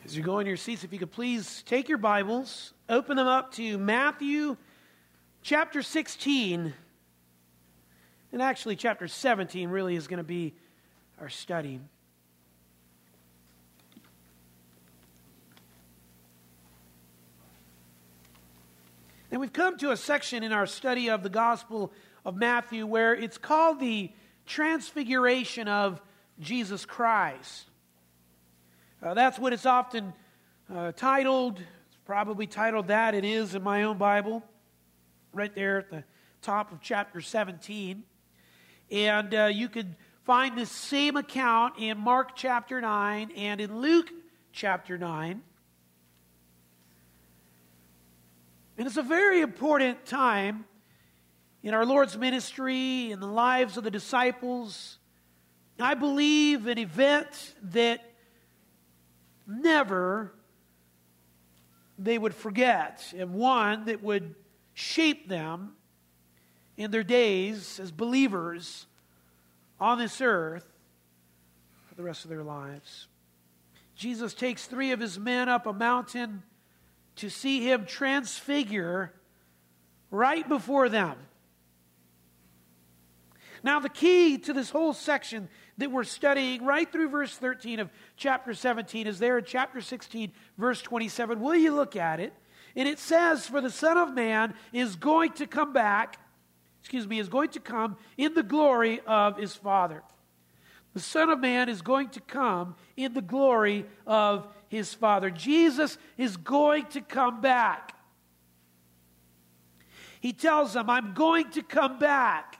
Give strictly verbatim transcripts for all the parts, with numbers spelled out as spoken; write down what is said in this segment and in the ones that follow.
As you go in your seats, if you could please take your Bibles, open them up to Matthew chapter sixteen. And actually, chapter seventeen really is going to be our study. And we've come to a section in our study of the Gospel of Matthew where it's called the Transfiguration of Jesus Christ. Uh, that's what it's often uh, titled. It's probably titled that. It is in my own Bible, right there at the top of chapter seventeen. And uh, you could find this same account in Mark chapter nine and in Luke chapter nine. And it's a very important time in our Lord's ministry, in the lives of the disciples. I believe an event that never they would forget, and one that would shape them in their days as believers on this earth for the rest of their lives. Jesus takes three of his men up a mountain to see him transfigure right before them. Now, the key to this whole section that we're studying right through verse thirteen of chapter seventeen is there in chapter sixteen, verse twenty-seven. Will you look at it? And it says, "For the Son of Man is going to come back, excuse me, is going to come in the glory of his Father." The Son of Man is going to come in the glory of his Father. Jesus is going to come back. He tells them, "I'm going to come back."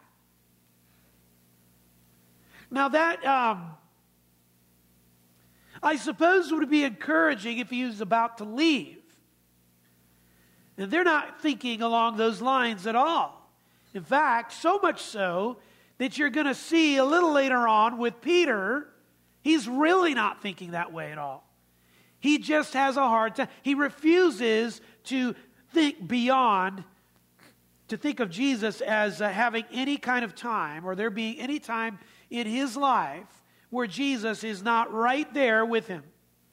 Now that, um, I suppose would be encouraging if he was about to leave. And they're not thinking along those lines at all. In fact, so much so that you're going to see a little later on with Peter, he's really not thinking that way at all. He just has a hard time. He refuses to think beyond, to think of Jesus as uh, having any kind of time, or there being any time in his life where Jesus is not right there with him.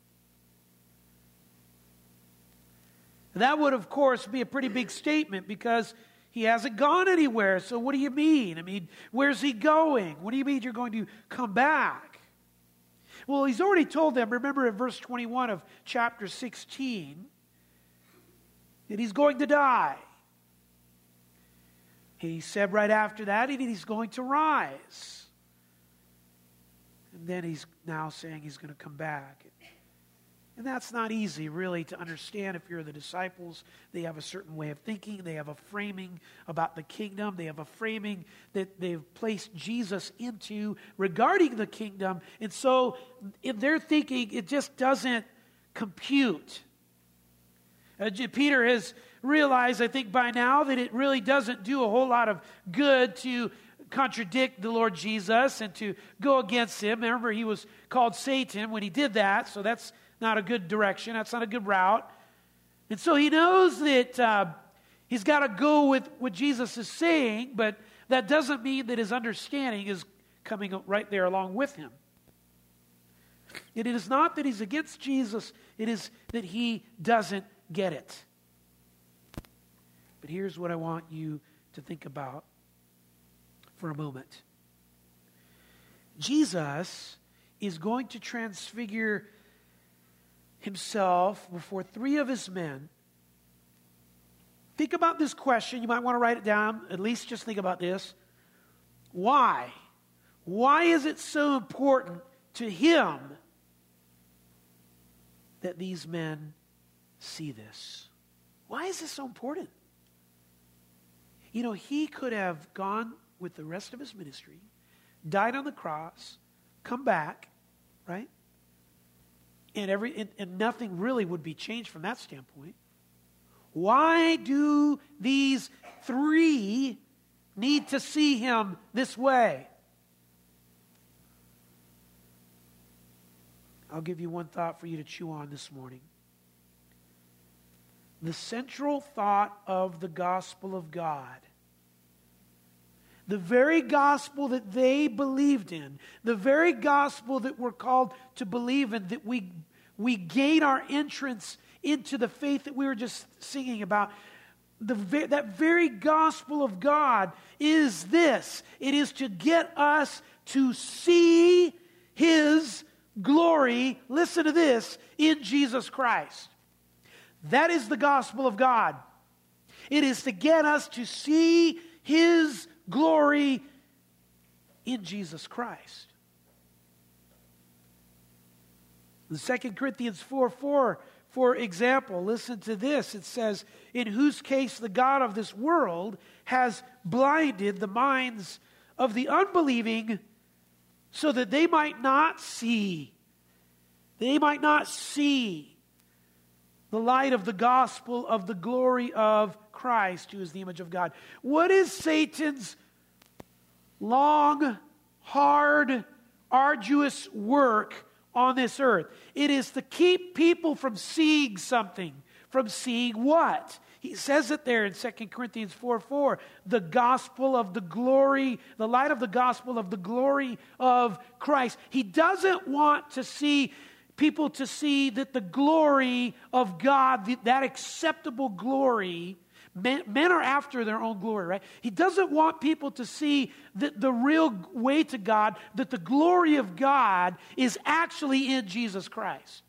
That would, of course, be a pretty big statement because he hasn't gone anywhere. So what do you mean? I mean, where's he going? What do you mean you're going to come back? Well, he's already told them, remember in verse twenty-one of chapter sixteen, that he's going to die. He said right after that, he's going to rise. And then he's now saying he's going to come back. And that's not easy, really, to understand if you're the disciples. They have a certain way of thinking. They have a framing about the kingdom. They have a framing that they've placed Jesus into regarding the kingdom. And so in their thinking, it just doesn't compute. Uh, Peter has realized, I think by now, that it really doesn't do a whole lot of good to contradict the Lord Jesus and to go against him. Remember, he was called Satan when he did that, so that's not a good direction. That's not a good route. And so he knows that uh, he's got to go with what Jesus is saying, but that doesn't mean that his understanding is coming right there along with him. And it is not that he's against Jesus, it is that he doesn't get it. But here's what I want you to think about for a moment. Jesus is going to transfigure himself before three of his men. Think about this question. You might want to write it down. At least just think about this. Why? Why is it so important to him that these men see this? Why is this so important? You know, he could have gone with the rest of his ministry, died on the cross, come back, right? And every and, and nothing really would be changed from that standpoint. Why do these three need to see him this way? I'll give you one thought for you to chew on this morning. The central thought of the gospel of God, the very gospel that they believed in, the very gospel that we're called to believe in, that we we gain our entrance into the faith that we were just singing about. The, that very gospel of God is this. It is to get us to see His glory, listen to this, in Jesus Christ. That is the gospel of God. It is to get us to see His glory in Jesus Christ. In Second Corinthians four four, for example, listen to this. It says, in whose case the God of this world has blinded the minds of the unbelieving so that they might not see. They might not see the light of the gospel of the glory of Christ, who is the image of God. What is Satan's long, hard, arduous work on this earth? It is to keep people from seeing something. From seeing what? He says it there in Second Corinthians four four. The gospel of the glory, the light of the gospel of the glory of Christ. He doesn't want to see people to see that the glory of God, that acceptable glory, men, men are after their own glory, right? He doesn't want people to see that the real way to God, that the glory of God is actually in Jesus Christ.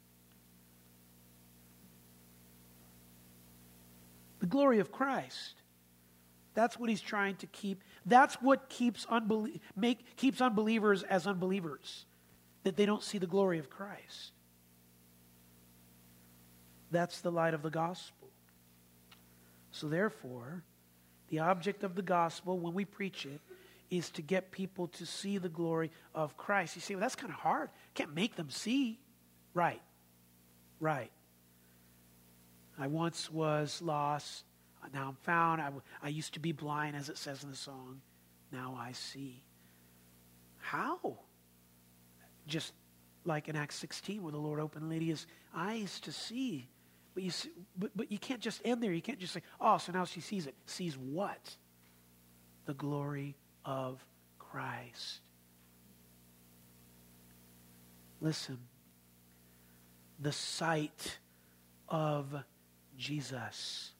The glory of Christ. That's what he's trying to keep. That's what keeps, unbelie- make, keeps unbelievers as unbelievers. That they don't see the glory of Christ. That's the light of the gospel. So therefore, the object of the gospel, when we preach it, is to get people to see the glory of Christ. You say, well, that's kind of hard. Can't make them see. Right. Right. I once was lost. Now I'm found. I, w- I used to be blind, as it says in the song. Now I see. How? Just like in Acts sixteen, where the Lord opened Lydia's eyes to see. But you, see, but, but you can't just end there. You can't just say, oh, so now she sees it. Sees what? The glory of Christ. Listen. The sight of Jesus.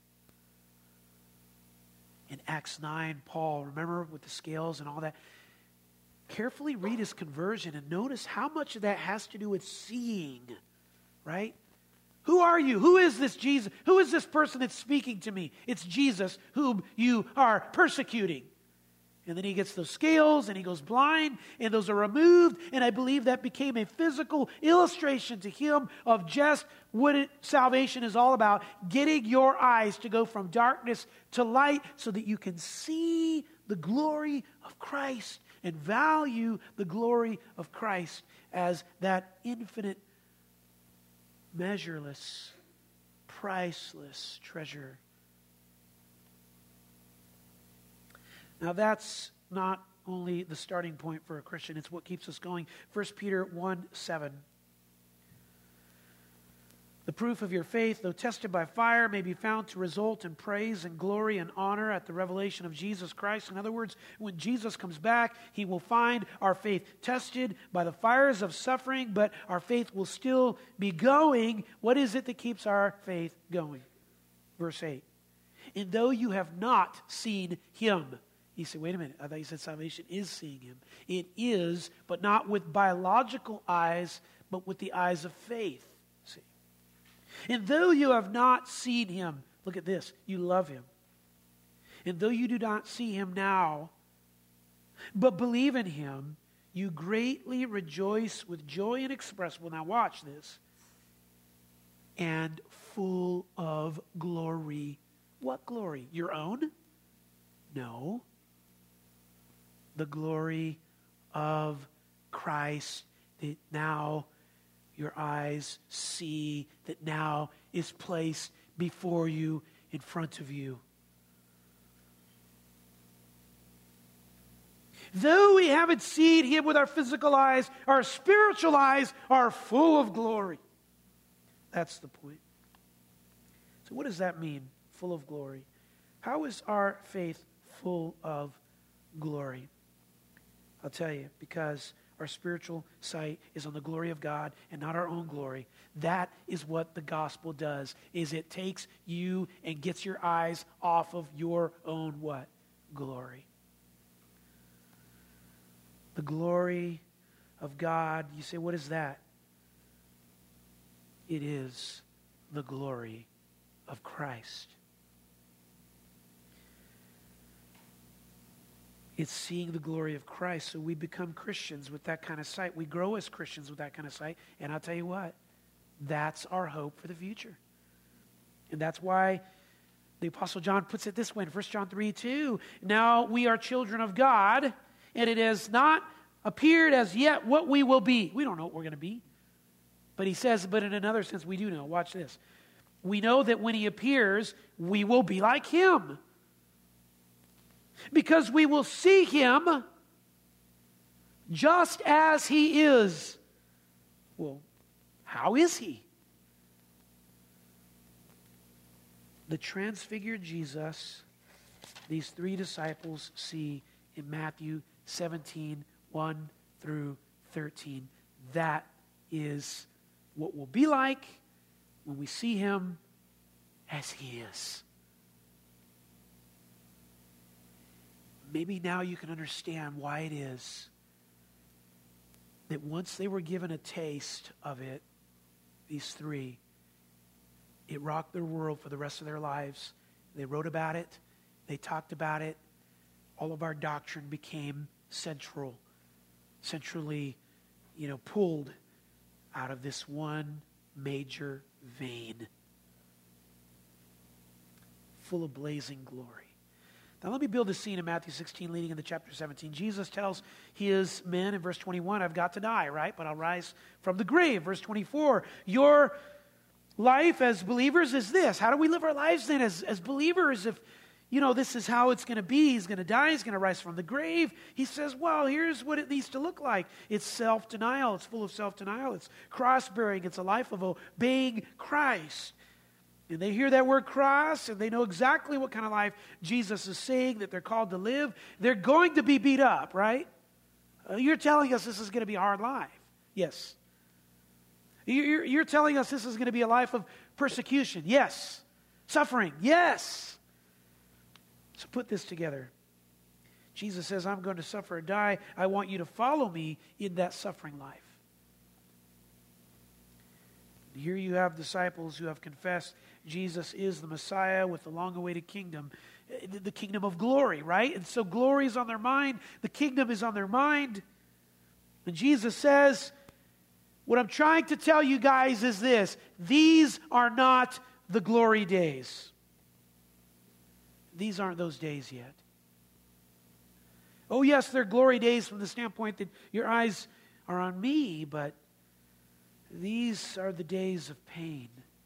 In Acts nine, Paul, remember with the scales and all that? Carefully read his conversion and notice how much of that has to do with seeing, right? Who are you? Who is this Jesus? Who is this person that's speaking to me? It's Jesus whom you are persecuting. And then he gets those scales and he goes blind and those are removed. And I believe that became a physical illustration to him of just what it, salvation is all about. Getting your eyes to go from darkness to light so that you can see the glory of Christ and value the glory of Christ as that infinite, measureless, priceless treasure. Now that's not only the starting point for a Christian, it's what keeps us going. First Peter one seven. The proof of your faith, though tested by fire, may be found to result in praise and glory and honor at the revelation of Jesus Christ. In other words, when Jesus comes back, he will find our faith tested by the fires of suffering, but our faith will still be going. What is it that keeps our faith going? Verse eight. And though you have not seen him. He said, wait a minute, I thought you said salvation is seeing him. It is, but not with biological eyes, but with the eyes of faith. See? And though you have not seen him, look at this, you love him. And though you do not see him now, but believe in him, you greatly rejoice with joy inexpressible. Now watch this. And full of glory. What glory? Your own? No. The glory of Christ that now your eyes see, that now is placed before you, in front of you. Though we haven't seen him with our physical eyes, our spiritual eyes are full of glory. That's the point. So what does that mean, full of glory? How is our faith full of glory? I'll tell you, because our spiritual sight is on the glory of God and not our own glory. That is what the gospel does, is it takes you and gets your eyes off of your own what? Glory. The glory of God. You say, what is that? It is the glory of Christ. It's seeing the glory of Christ. So we become Christians with that kind of sight. We grow as Christians with that kind of sight. And I'll tell you what, that's our hope for the future. And that's why the Apostle John puts it this way in First John three two. Now we are children of God, and it has not appeared as yet what we will be. We don't know what we're going to be. But he says, but in another sense, we do know. Watch this. We know that when he appears, we will be like him. Because we will see him just as he is. Well, how is he? The transfigured Jesus, these three disciples see in Matthew seventeen, one through thirteen. That is what we'll be like when we see him as he is. Maybe now you can understand why it is that once they were given a taste of it, these three, it rocked their world for the rest of their lives. They wrote about it. They talked about it. All of our doctrine became central, centrally, you know, pulled out of this one major vein full of blazing glory. Now let me build a scene in Matthew sixteen leading into chapter seventeen. Jesus tells his men in verse twenty-one, I've got to die, right? But I'll rise from the grave. Verse twenty-four, your life as believers is this. How do we live our lives then as, as believers if, you know, this is how it's going to be. He's going to die. He's going to rise from the grave. He says, well, here's what it needs to look like. It's self-denial. It's full of self-denial. It's cross-bearing. It's a life of obeying Christ. And they hear that word cross, and they know exactly what kind of life Jesus is saying that they're called to live. They're going to be beat up, right? Uh, you're telling us this is going to be a hard life. Yes. You're, you're telling us this is going to be a life of persecution. Yes. Suffering. Yes. So put this together. Jesus says, I'm going to suffer and die. I want you to follow me in that suffering life. Here you have disciples who have confessed Jesus is the Messiah with the long-awaited kingdom, the kingdom of glory, right? And so glory is on their mind. The kingdom is on their mind. And Jesus says, what I'm trying to tell you guys is this. These are not the glory days. These aren't those days yet. Oh, yes, they're glory days from the standpoint that your eyes are on me, but these are the days of pain.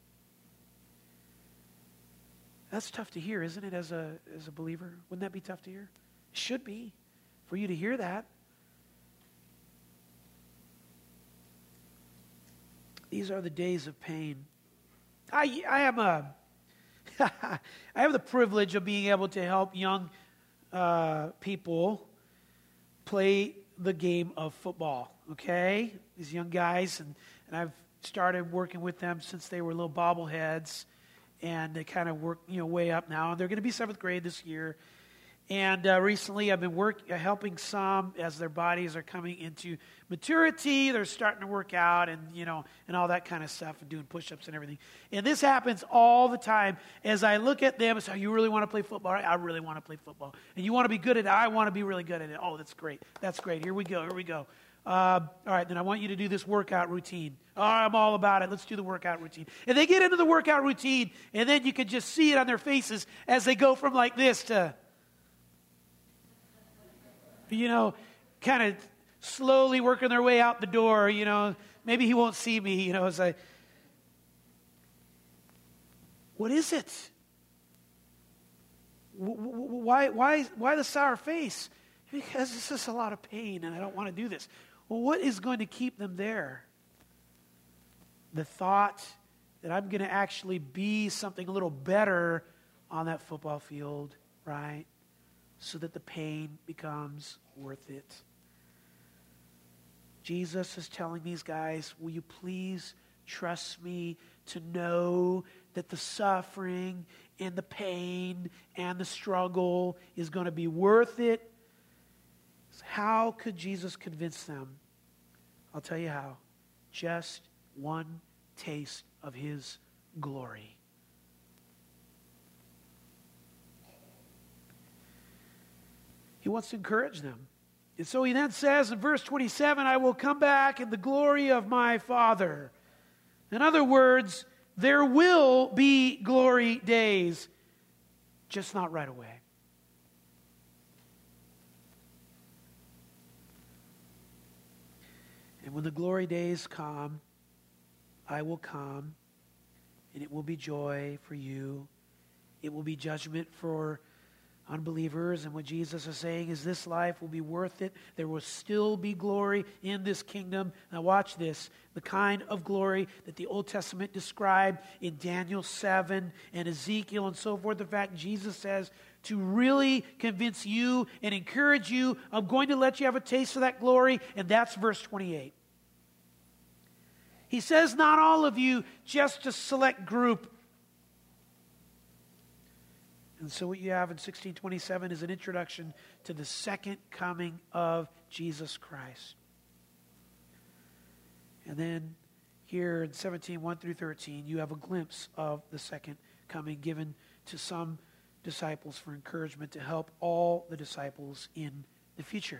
That's tough to hear, isn't it, as a, as a believer? Wouldn't that be tough to hear? It should be, for you to hear that. These are the days of pain. I, I am a, I have the privilege of being able to help young uh, people play the game of football, okay? These young guys, and, and I've started working with them since they were little bobbleheads, and they kind of work, you know, way up now. And they're going to be seventh grade this year. And uh, recently I've been work, uh, helping some as their bodies are coming into maturity. They're starting to work out and, you know, and all that kind of stuff and doing push-ups and everything. And this happens all the time. As I look at them and say, you really want to play football? Right? I really want to play football. And you want to be good at it? I want to be really good at it. Oh, that's great. That's great. Here we go. Here we go. Uh, all right, then I want you to do this workout routine. Oh, I'm all about it. Let's do the workout routine. And they get into the workout routine, and then you can just see it on their faces as they go from like this to, you know, kind of slowly working their way out the door. You know, maybe he won't see me, you know, as I, what is it? Why, why, why the sour face? Because this is a lot of pain, and I don't want to do this. Well, what is going to keep them there? The thought that I'm going to actually be something a little better on that football field, right? So that the pain becomes worth it. Jesus is telling these guys, will you please trust me to know that the suffering and the pain and the struggle is going to be worth it? How could Jesus convince them? I'll tell you how. Just one taste of his glory. He wants to encourage them. And so he then says in verse twenty-seven, I will come back in the glory of my Father. In other words, there will be glory days, just not right away. And when the glory days come, I will come, and it will be joy for you. It will be judgment for unbelievers. And what Jesus is saying is this life will be worth it. There will still be glory in this kingdom. Now watch this. The kind of glory that the Old Testament described in Daniel seven and Ezekiel and so forth. In fact, Jesus says, to really convince you and encourage you, I'm going to let you have a taste of that glory. And that's verse twenty-eight. He says, not all of you, just a select group. And so what you have in sixteen twenty-seven is an introduction to the second coming of Jesus Christ. And then here in seventeen, one through thirteen, you have a glimpse of the second coming given to some disciples for encouragement to help all the disciples in the future.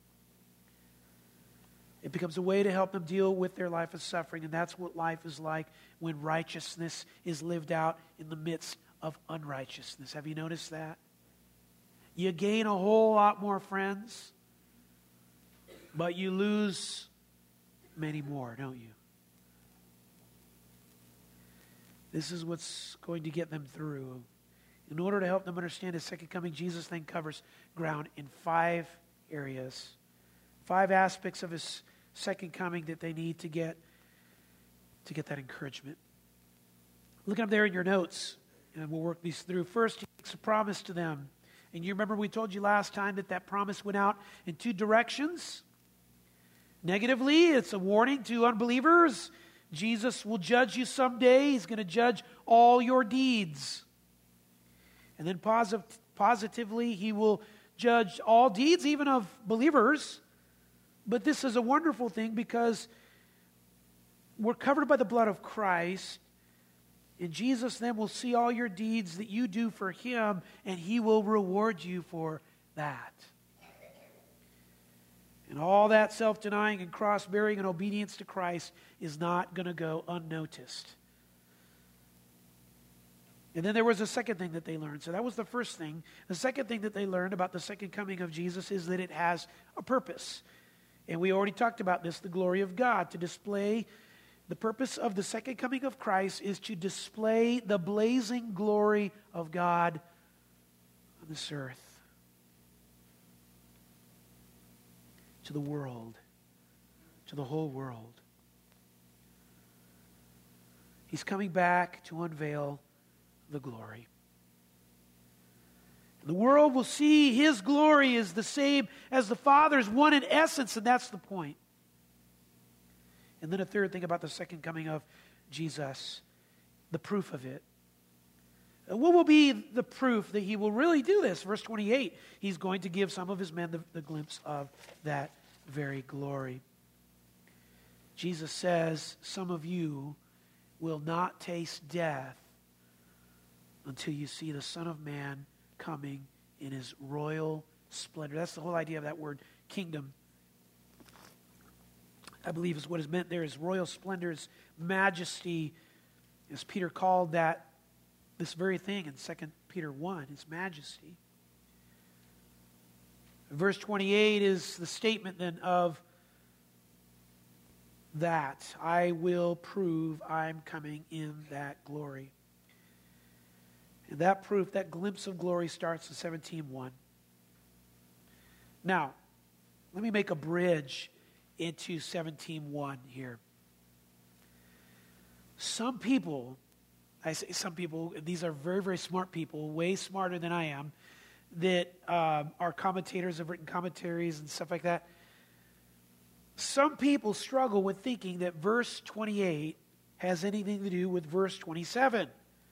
It becomes a way to help them deal with their life of suffering, and that's what life is like when righteousness is lived out in the midst of unrighteousness. Have you noticed that? You gain a whole lot more friends, but you lose many more, don't you? This is what's going to get them through. In order to help them understand his second coming, Jesus then covers ground in five areas. Five aspects of his second coming that they need to get to get that encouragement. Look up there in your notes, and we'll work these through. First, he makes a promise to them. And you remember we told you last time that that promise went out in two directions. Negatively, it's a warning to unbelievers. Jesus will judge you someday. He's going to judge all your deeds. And then posit- positively, he will judge all deeds, even of believers. But this is a wonderful thing because we're covered by the blood of Christ. And Jesus then will see all your deeds that you do for him, and he will reward you for that. And all that self-denying and cross-bearing and obedience to Christ is not going to go unnoticed. And then there was a second thing that they learned. So that was the first thing. The second thing that they learned about the second coming of Jesus is that it has a purpose. And we already talked about this, the glory of God, to display. The purpose of the second coming of Christ is to display the blazing glory of God on this earth to the world, to the whole world. He's coming back to unveil the glory. The world will see his glory is the same as the Father's, one in essence, and that's the point. And then a third thing about the second coming of Jesus, the proof of it. And what will be the proof that he will really do this? Verse twenty-eight, he's going to give some of his men the, the glimpse of that very glory. Jesus says, some of you will not taste death until you see the Son of Man coming in his royal splendor. That's the whole idea of that word, kingdom. I believe is what is meant there is royal splendor, is majesty, as Peter called that, this very thing in Second Peter one, his majesty. Verse twenty-eight is the statement then of that. I will prove I'm coming in that glory. And that proof, that glimpse of glory starts in seventeen one. Now, let me make a bridge into seventeen one here. Some people, I say some people, these are very, very smart people, way smarter than I am, that um, are commentators, have written commentaries and stuff like that. Some people struggle with thinking that verse twenty-eight has anything to do with verse twenty-seven.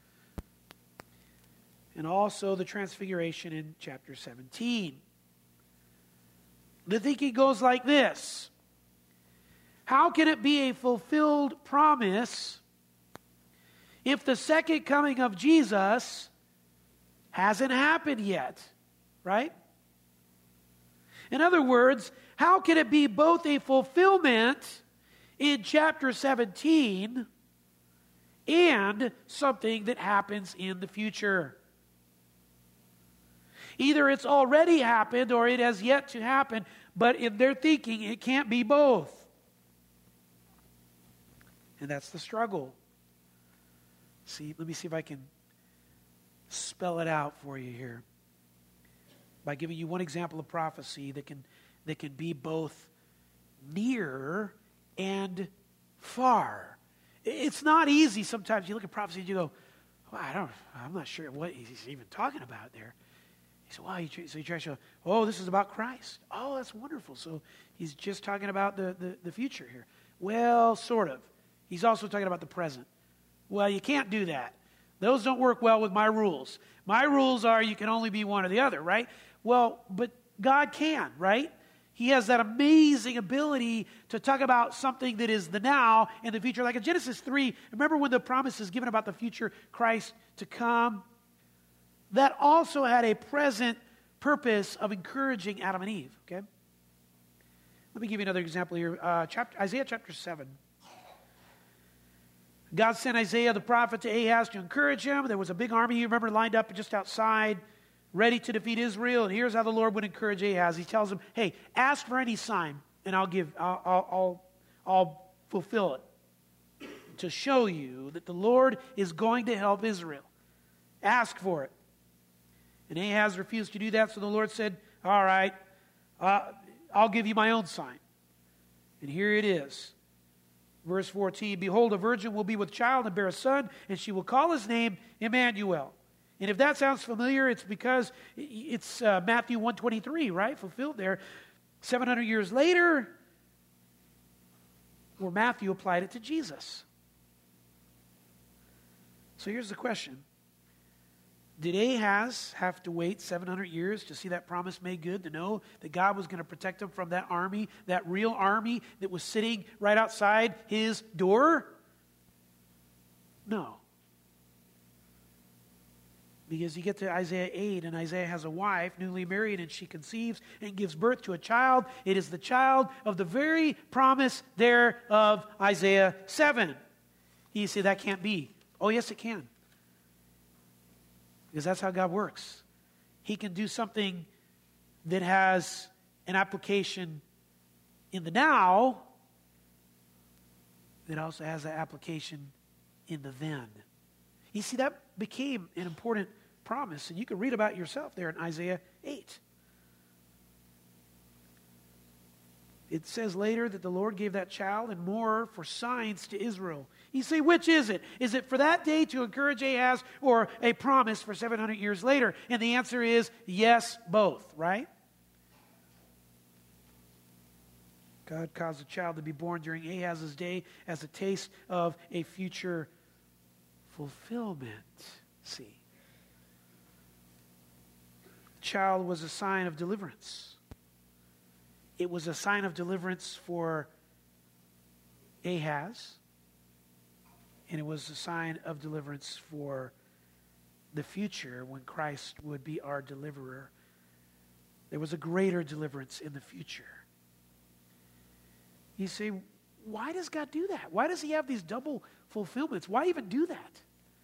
And also the transfiguration in chapter seventeen. The thinking goes like this. How can it be a fulfilled promise if the second coming of Jesus hasn't happened yet? Right? In other words, how can it be both a fulfillment in chapter seventeen and something that happens in the future? Either it's already happened or it has yet to happen, but in their thinking, it can't be both. And that's the struggle. See, let me see if I can spell it out for you here by giving you one example of prophecy that can that can be both near and far. It's not easy. Sometimes you look at prophecy and you go, well, I don't, I'm not sure what he's even talking about there. He said, well, he, so he tries to show, oh, this is about Christ. Oh, that's wonderful. So he's just talking about the, the, the future here. Well, sort of. He's also talking about the present. Well, you can't do that. Those don't work well with my rules. My rules are you can only be one or the other, right? Well, but God can, right? He has that amazing ability to talk about something that is the now and the future. Like in Genesis three, remember when the promise is given about the future Christ to come? That also had a present purpose of encouraging Adam and Eve, okay? Let me give you another example here. Uh, chapter, Isaiah chapter seven. God sent Isaiah the prophet to Ahaz to encourage him. There was a big army, you remember, lined up just outside, ready to defeat Israel. And here's how the Lord would encourage Ahaz. He tells him, hey, ask for any sign, and I'll give, I'll, I'll, I'll, I'll fulfill it to show you that the Lord is going to help Israel. Ask for it. And Ahaz refused to do that, so the Lord said, all right, uh, I'll give you my own sign. And here it is. Verse fourteen, behold, a virgin will be with child and bear a son, and she will call his name Emmanuel. And if that sounds familiar, it's because it's uh, Matthew one twenty-three, right? Fulfilled there. seven hundred years later, where Matthew applied it to Jesus. So here's the question. Did Ahaz have to wait seven hundred years to see that promise made good, to know that God was going to protect him from that army, that real army that was sitting right outside his door? No. Because you get to Isaiah eight, and Isaiah has a wife, newly married, and she conceives and gives birth to a child. It is the child of the very promise there of Isaiah seven. You say, that can't be. Oh, yes, it can. Because that's how God works. He can do something that has an application in the now that also has an application in the then. You see, that became an important promise, and you can read about it yourself there in Isaiah eight. It says later that the Lord gave that child and more for signs to Israel. You say, which is it? Is it for that day to encourage Ahaz, or a promise for seven hundred years later? And the answer is yes, both, right? God caused a child to be born during Ahaz's day as a taste of a future fulfillment. See, the child was a sign of deliverance. It was a sign of deliverance for Ahaz, and it was a sign of deliverance for the future when Christ would be our deliverer. There was a greater deliverance in the future. You say, why does God do that? Why does he have these double fulfillments? Why even do that?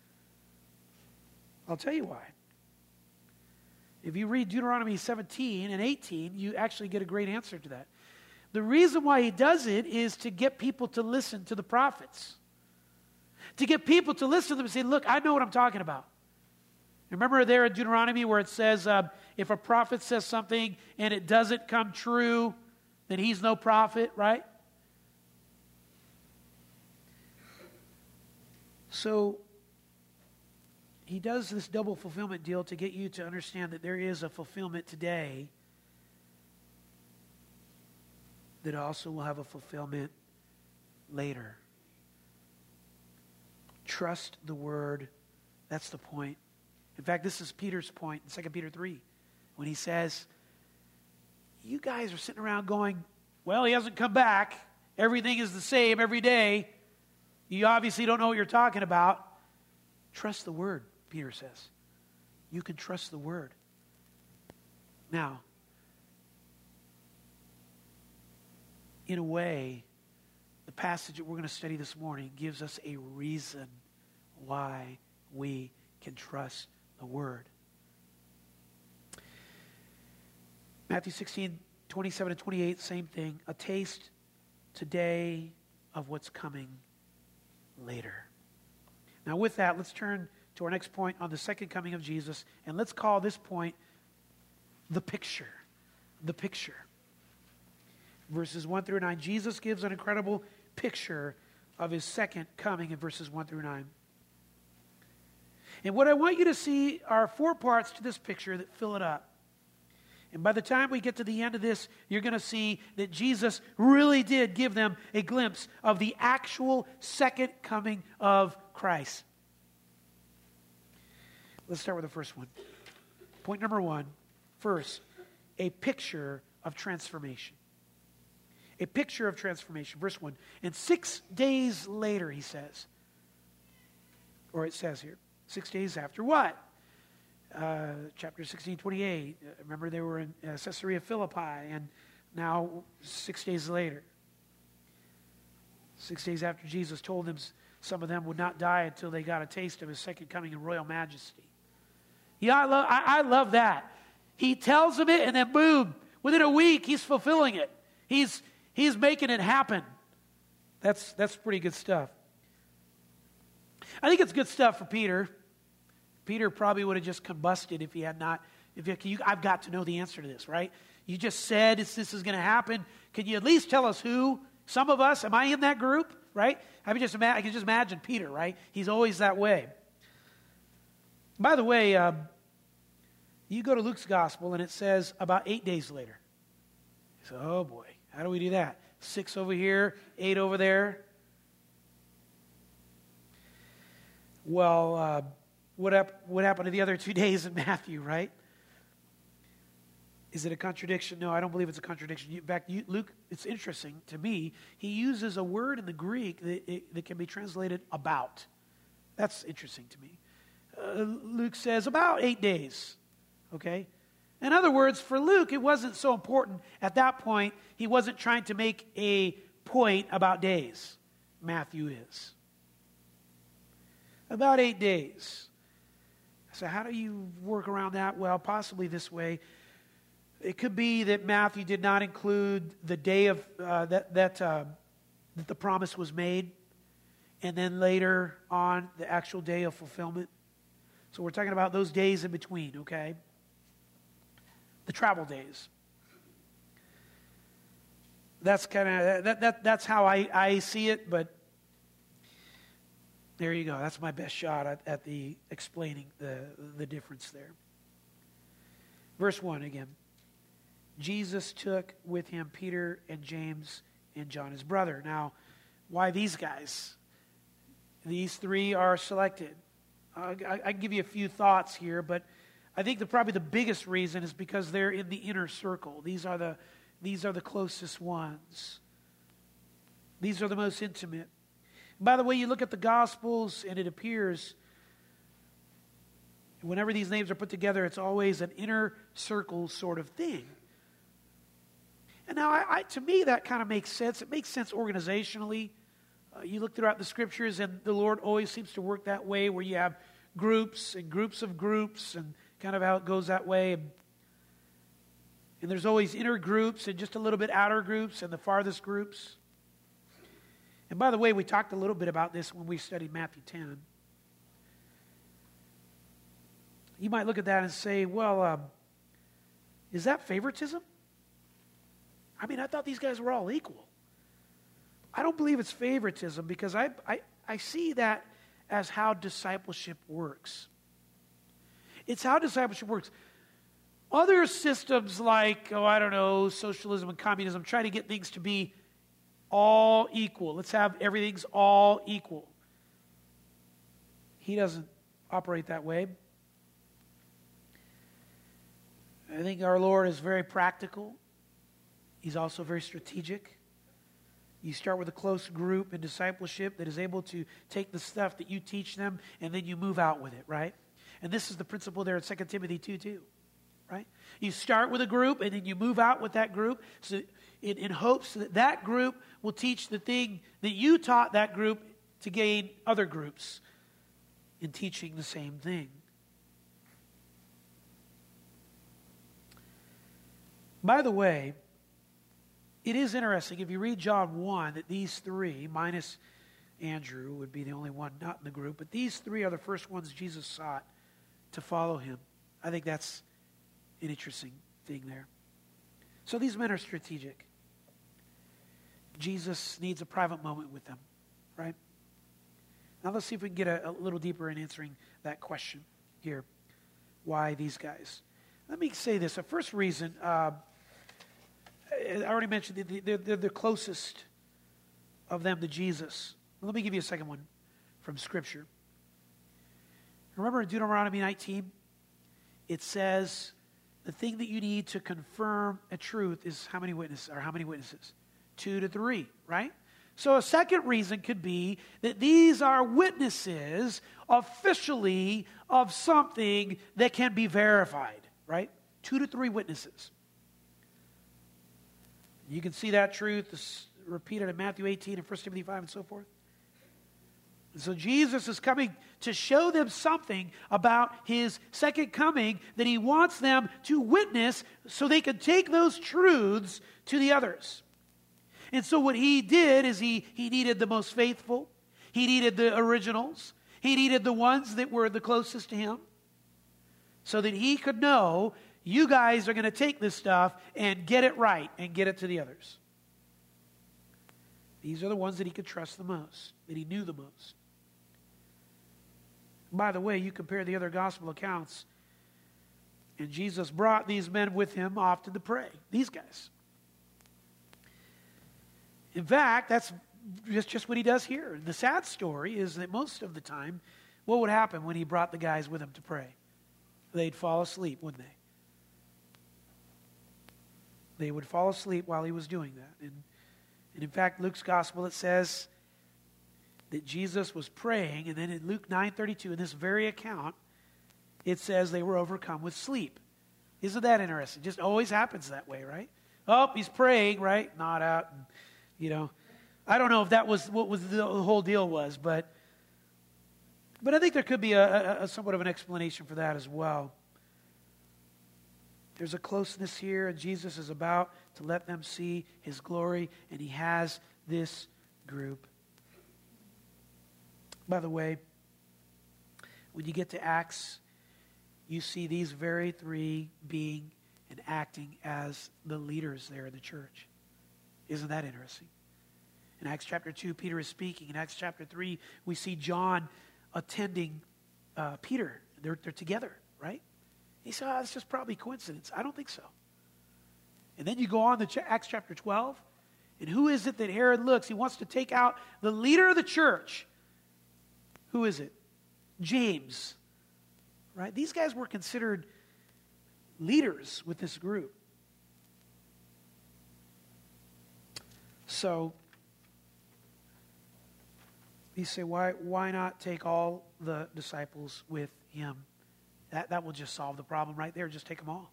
I'll tell you why. If you read Deuteronomy seventeen and eighteen, you actually get a great answer to that. The reason why he does it is to get people to listen to the prophets. To get people to listen to them and say, look, I know what I'm talking about. Remember there in Deuteronomy where it says, uh, if a prophet says something and it doesn't come true, then he's no prophet, right? So he does this double fulfillment deal to get you to understand that there is a fulfillment today that also will have a fulfillment later. Trust the word. That's the point. In fact, this is Peter's point in Second Peter three, when he says, you guys are sitting around going, well, he hasn't come back. Everything is the same every day. You obviously don't know what you're talking about. Trust the word, Peter says. You can trust the word. Now, in a way, the passage that we're going to study this morning gives us a reason why we can trust the word. Matthew sixteen, twenty-seven and twenty-eight, same thing. A taste today of what's coming later. Now with that, let's turn to our next point on the second coming of Jesus, and let's call this point the picture. The picture. Verses one through nine. Jesus gives an incredible picture of his second coming in verses one through nine. And what I want you to see are four parts to this picture that fill it up. And by the time we get to the end of this, you're going to see that Jesus really did give them a glimpse of the actual second coming of Christ. Let's start with the first one. Point number one. First, a picture of transformation. A picture of transformation. Verse one. And six days later, he says, or it says here, six days after what? Uh, chapter sixteen, twenty-eight. Uh, remember, they were in uh, Caesarea Philippi, and now six days later. Six days after Jesus told them some of them would not die until they got a taste of his second coming in royal majesty. Yeah, I love, I, I love that. He tells them it, and then boom, within a week, he's fulfilling it. He's he's making it happen. That's that's pretty good stuff. I think it's good stuff for Peter. Peter probably would have just combusted if he had not. If you, you, I've got to know the answer to this, right? You just said it's, this is going to happen. Can you at least tell us who? Some of us, am I in that group? Right? I mean, just ima- I can just imagine Peter, right? He's always that way. By the way, um, you go to Luke's gospel and it says about eight days later. So, oh boy, how do we do that? Six over here, eight over there. Well, uh, what, hap- what happened to the other two days in Matthew, right? Is it a contradiction? No, I don't believe it's a contradiction. In fact, you, Luke, it's interesting to me, he uses a word in the Greek that, it, that can be translated about. That's interesting to me. Uh, Luke says about eight days, okay? In other words, for Luke, it wasn't so important at that point. He wasn't trying to make a point about days. Matthew is. About eight days. So how do you work around that? Well, possibly this way. It could be that Matthew did not include the day of uh, that that uh, that the promise was made, and then later on the actual day of fulfillment. So we're talking about those days in between, okay? The travel days. That's kind of that, that that's how I, I see it, but there you go. That's my best shot at, at the explaining the, the difference there. Verse one again. Jesus took with him Peter and James and John, his brother. Now, why these guys? These three are selected. Uh, I, I can give you a few thoughts here, but I think the, probably the biggest reason is because they're in the inner circle. These are the, these are the closest ones. These are the most intimate. By the way, you look at the Gospels, and it appears whenever these names are put together, it's always an inner circle sort of thing. And now, I, I, to me, that kind of makes sense. It makes sense organizationally. Uh, you look throughout the Scriptures, and the Lord always seems to work that way, where you have groups and groups of groups, and kind of how it goes that way. And, and there's always inner groups and just a little bit outer groups and the farthest groups. And by the way, we talked a little bit about this when we studied Matthew ten. You might look at that and say, well, um, is that favoritism? I mean, I thought these guys were all equal. I don't believe it's favoritism because I, I, I see that as how discipleship works. It's how discipleship works. Other systems like, oh, I don't know, socialism and communism try to get things to be all equal. Let's have everything's all equal. He doesn't operate that way. I think our Lord is very practical. He's also very strategic. You start with a close group in discipleship that is able to take the stuff that you teach them and then you move out with it, right? And this is the principle there in Second Timothy two two, right? You start with a group and then you move out with that group so in, in hopes that that group will teach the thing that you taught that group to gain other groups in teaching the same thing. By the way, it is interesting, if you read John one, that these three, minus Andrew, would be the only one not in the group, but these three are the first ones Jesus sought to follow him. I think that's an interesting thing there. So these men are strategic. Jesus needs a private moment with them, right? Now let's see if we can get a, a little deeper in answering that question here. Why these guys? Let me say this. The first reason, uh, I already mentioned that they're, they're the closest of them to Jesus. Let me give you a second one from Scripture. Remember in Deuteronomy nineteen, it says the thing that you need to confirm a truth is how many witnesses, or how many witnesses? Two to three, right? So a second reason could be that these are witnesses officially of something that can be verified, right? Two to three witnesses. You can see that truth repeated in Matthew eighteen and First Timothy five and so forth. And so Jesus is coming to show them something about his second coming that he wants them to witness so they can take those truths to the others. And so what he did is he, he needed the most faithful. He needed the originals. He needed the ones that were the closest to him so that he could know you guys are going to take this stuff and get it right and get it to the others. These are the ones that he could trust the most, that he knew the most. By the way, you compare the other gospel accounts, and Jesus brought these men with him often to pray. These guys. In fact, that's just, just what he does here. The sad story is that most of the time, what would happen when he brought the guys with him to pray? They'd fall asleep, wouldn't they? They would fall asleep while he was doing that. And, and in fact, Luke's gospel, it says that Jesus was praying, and then in Luke nine thirty-two, in this very account, it says they were overcome with sleep. Isn't that interesting? Just always happens that way, right? Oh, he's praying, right? Not out, and, you know. I don't know if that was what was the whole deal was, but but I think there could be a, a, a somewhat of an explanation for that as well. There's a closeness here, and Jesus is about to let them see his glory, and he has this group. By the way, when you get to Acts, you see these very three being and acting as the leaders there in the church. Isn't that interesting? In Acts chapter two, Peter is speaking. In Acts chapter three, we see John attending uh, Peter. They're, they're together, right? He said, oh, it's just probably coincidence. I don't think so. And then you go on to ch- Acts chapter twelve, and who is it that Herod looks? He wants to take out the leader of the church. Who is it? James, right? These guys were considered leaders with this group. So, you say, why, why not take all the disciples with him? That, that will just solve the problem right there. Just take them all.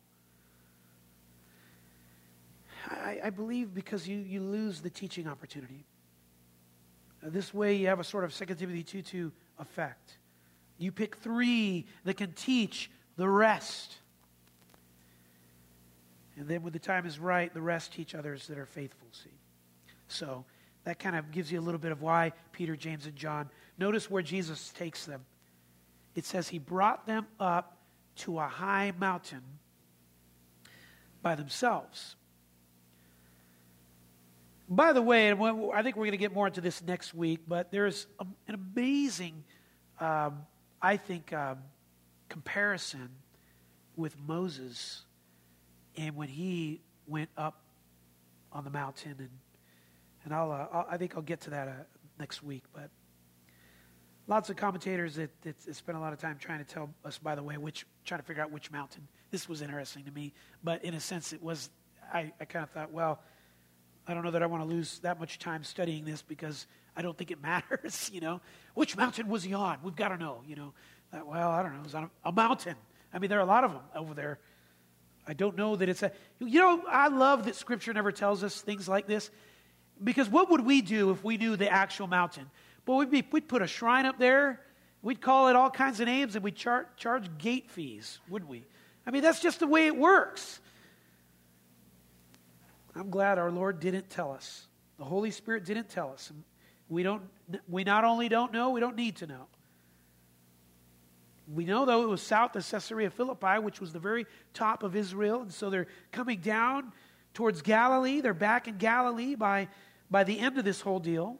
I, I believe because you, you lose the teaching opportunity. Uh, this way you have a sort of Second Timothy two two effect. You pick three that can teach the rest. And then when the time is right, the rest teach others that are faithful, see. So that kind of gives you a little bit of why Peter, James, and John. Notice where Jesus takes them. It says he brought them up to a high mountain by themselves. By the way, and I think we're going to get more into this next week, but there's a, an amazing, um, I think, um, comparison with Moses and when he went up on the mountain, and and I'll, uh, I'll I think I'll get to that uh, next week. But lots of commentators that, that, that spent a lot of time trying to tell us, by the way, which trying to figure out which mountain. This was interesting to me, but in a sense, it was. I, I kind of thought, well, I don't know that I want to lose that much time studying this because I don't think it matters. You know, which mountain was he on? We've got to know. You know, uh, well, I don't know. It was on a, a mountain. I mean, there are a lot of them over there. I don't know that it's a. You know, I love that Scripture never tells us things like this, because what would we do if we knew the actual mountain? Well, we'd, be, we'd put a shrine up there. We'd call it all kinds of names, and we'd char- charge gate fees, wouldn't we? I mean, that's just the way it works. I'm glad our Lord didn't tell us. The Holy Spirit didn't tell us. We don't. We not only don't know, we don't need to know. We know, though, it was south of Caesarea Philippi, which was the very top of Israel, and so they're coming down towards Galilee. They're back in Galilee by, by the end of this whole deal.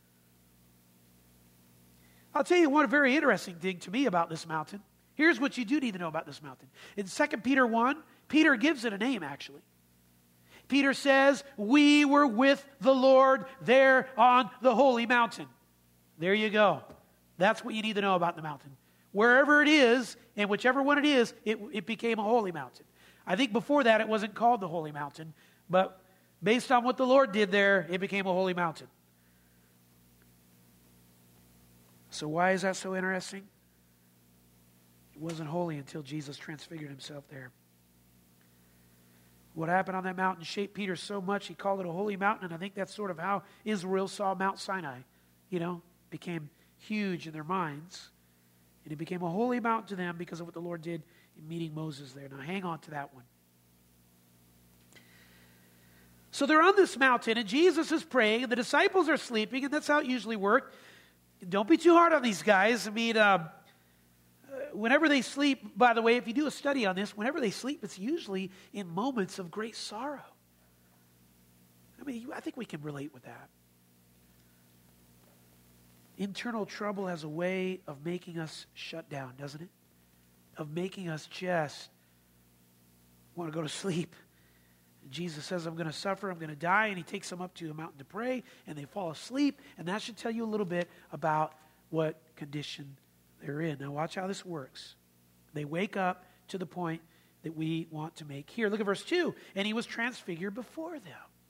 I'll tell you one very interesting thing to me about this mountain. Here's what you do need to know about this mountain. In Second Peter one, Peter gives it a name, actually. Peter says, we were with the Lord there on the holy mountain. There you go. That's what you need to know about the mountain. Wherever it is, and whichever one it is, it, it became a holy mountain. I think before that it wasn't called the holy mountain, but based on what the Lord did there, it became a holy mountain. So why is that so interesting? It wasn't holy until Jesus transfigured himself there. What happened on that mountain shaped Peter so much, he called it a holy mountain, and I think that's sort of how Israel saw Mount Sinai. You know, became huge in their minds. And it became a holy mountain to them because of what the Lord did in meeting Moses there. Now hang on to that one. So they're on this mountain, and Jesus is praying, and the disciples are sleeping, and that's how it usually worked. Don't be too hard on these guys. I mean, um, whenever they sleep, by the way, if you do a study on this, whenever they sleep, it's usually in moments of great sorrow. I mean, I think we can relate with that. Internal trouble has a way of making us shut down, doesn't it? Of making us just want to go to sleep. And Jesus says, I'm going to suffer, I'm going to die, and he takes them up to a mountain to pray, and they fall asleep, and that should tell you a little bit about what condition they're in. Now watch how this works. They wake up to the point that we want to make here. Look at verse two. And he was transfigured before them.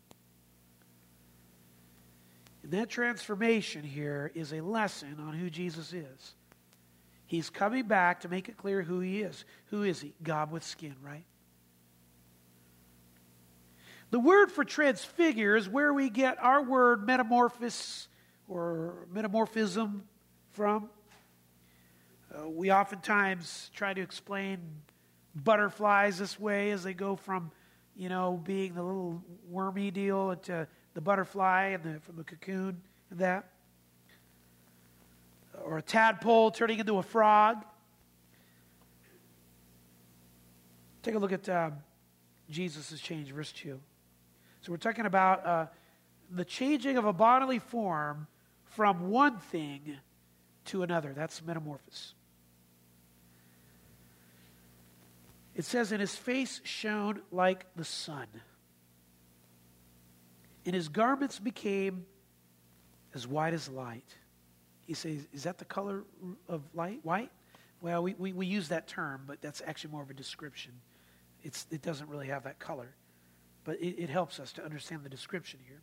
And that transformation here is a lesson on who Jesus is. He's coming back to make it clear who he is. Who is he? God with skin, right? The word for transfigure is where we get our word metamorphosis or metamorphism from. Uh, we oftentimes try to explain butterflies this way as they go from, you know, being the little wormy deal to the butterfly and the, from the cocoon and that. Or a tadpole turning into a frog. Take a look at um, Jesus' change, verse two. So we're talking about uh, the changing of a bodily form from one thing to another. That's metamorphosis. It says, and his face shone like the sun, and his garments became as white as light. He says, is that the color of light? White? Well, we, we, we use that term, but that's actually more of a description. It's, it doesn't really have that color. But it, it helps us to understand the description here.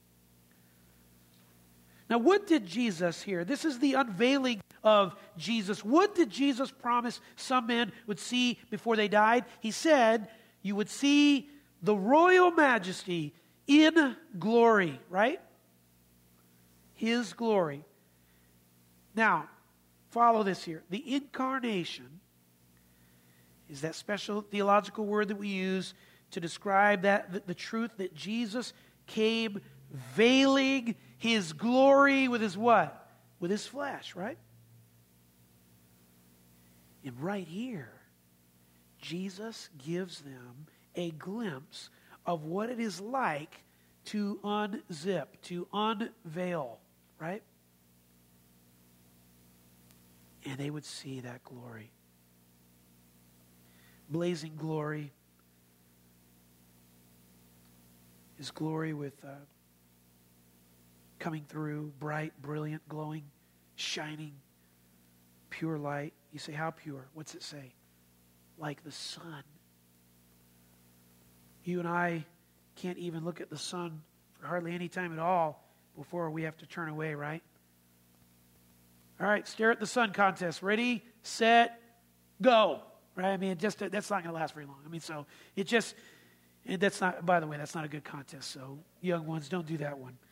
Now, what did Jesus here? This is the unveiling of Jesus. What did Jesus promise some men would see before they died? He said, you would see the royal majesty in glory, right? His glory. Now, follow this here. The incarnation is that special theological word that we use to describe that the, the truth that Jesus came veiling his glory with his what? With his flesh, right? And right here, Jesus gives them a glimpse of what it is like to unzip, to unveil, right? And they would see that glory. Blazing glory. His glory with uh, coming through, bright, brilliant, glowing, shining, pure light. You say, how pure? What's it say? Like the sun. You and I can't even look at the sun for hardly any time at all before we have to turn away, right? All right, stare at the sun contest. Ready, set, go. Right? I mean, it just that's not going to last very long. I mean, so it just, and that's not, by the way, that's not a good contest. So young ones, don't do that one.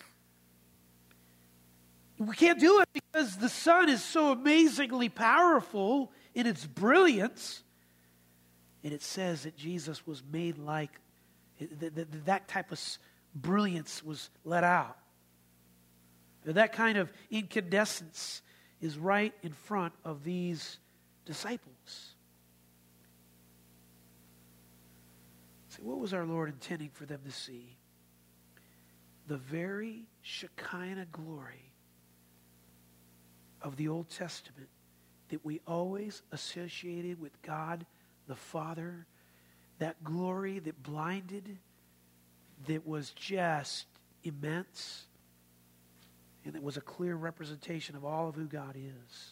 We can't do it because the sun is so amazingly powerful in its brilliance. And it says that Jesus was made like, that, that, that type of brilliance was let out. That kind of incandescence is right in front of these disciples. So what was our Lord intending for them to see? The very Shekinah glory of the Old Testament that we always associated with God the Father, that glory that blinded, that was just immense, and it was a clear representation of all of who God is.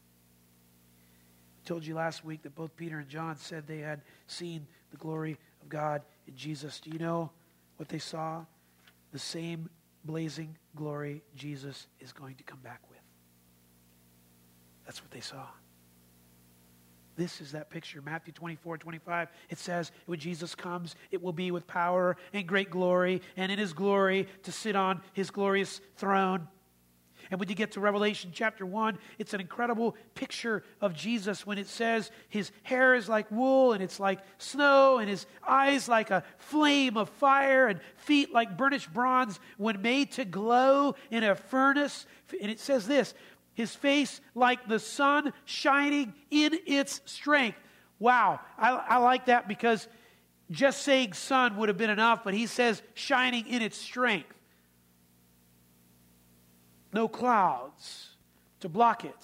I told you last week that both Peter and John said they had seen the glory of God in Jesus. Do you know what they saw? The same blazing glory Jesus is going to come back with. That's what they saw. This is that picture. Matthew twenty-four, twenty-five. It says, when Jesus comes, it will be with power and great glory, and in his glory to sit on his glorious throne. And when you get to Revelation chapter one, it's an incredible picture of Jesus when it says his hair is like wool and it's like snow, and his eyes like a flame of fire, and feet like burnished bronze when made to glow in a furnace. And it says this, his face like the sun shining in its strength. Wow, I, I like that because just saying sun would have been enough, but he says shining in its strength. No clouds to block it.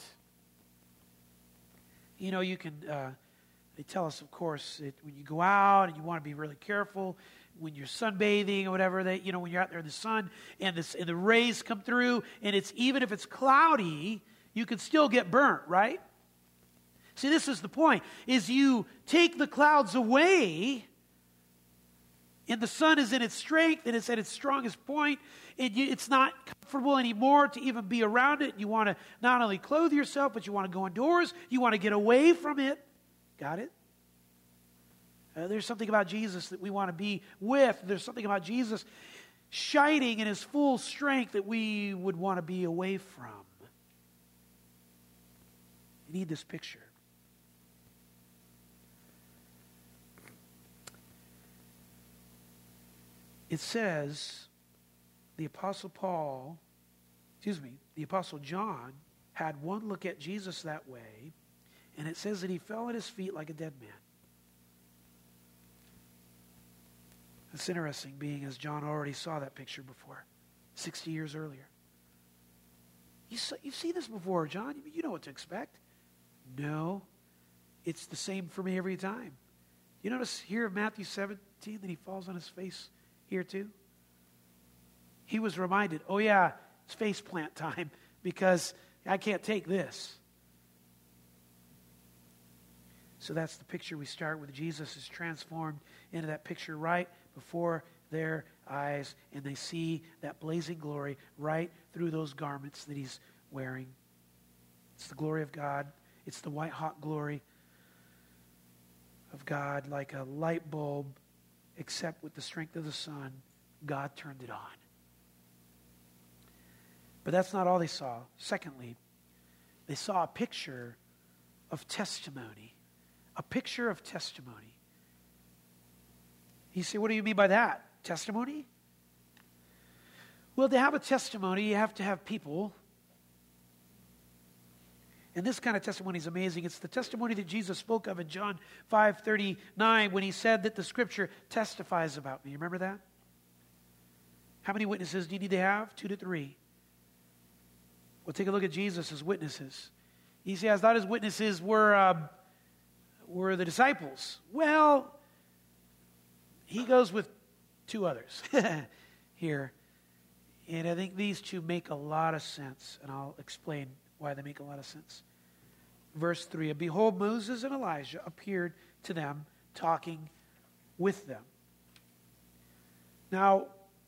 You know, you can, uh, they tell us, of course, that when you go out and you want to be really careful, when you're sunbathing or whatever, that, you know, when you're out there in the sun and, this, and the rays come through, and it's, even if it's cloudy, you can still get burnt, right? See, this is the point, is you take the clouds away, and the sun is in its strength, and it's at its strongest point, and you, it's not comfortable anymore to even be around it. You want to not only clothe yourself, but you want to go indoors. You want to get away from it. Got it? Uh, there's something about Jesus that we want to be with. There's something about Jesus shining in his full strength that we would want to be away from. You need this picture. It says the Apostle Paul, excuse me, the Apostle John had one look at Jesus that way, and it says that he fell at his feet like a dead man. It's interesting, being as John already saw that picture before, sixty years earlier. You saw, you've seen this before, John. You know what to expect. No, it's the same for me every time. You notice here in Matthew seventeen that he falls on his face here too? He was reminded, oh yeah, it's face plant time because I can't take this. So that's the picture we start with. Jesus is transformed into that picture right before their eyes, and they see that blazing glory right through those garments that he's wearing. It's the glory of God. It's the white-hot glory of God, like a light bulb, except with the strength of the sun, God turned it on. But that's not all they saw. Secondly, they saw a picture of testimony. A picture of testimony. You say, what do you mean by that? Testimony? Well, to have a testimony, you have to have people. And this kind of testimony is amazing. It's the testimony that Jesus spoke of in John five thirty-nine when he said that the Scripture testifies about me. You remember that? How many witnesses do you need to have? Two to three. Well, take a look at Jesus as witnesses. He says, I thought his witnesses were, uh, were the disciples. Well, he goes with two others here. And I think these two make a lot of sense, and I'll explain why they make a lot of sense. Verse three, and behold, Moses and Elijah appeared to them, talking with them. Now,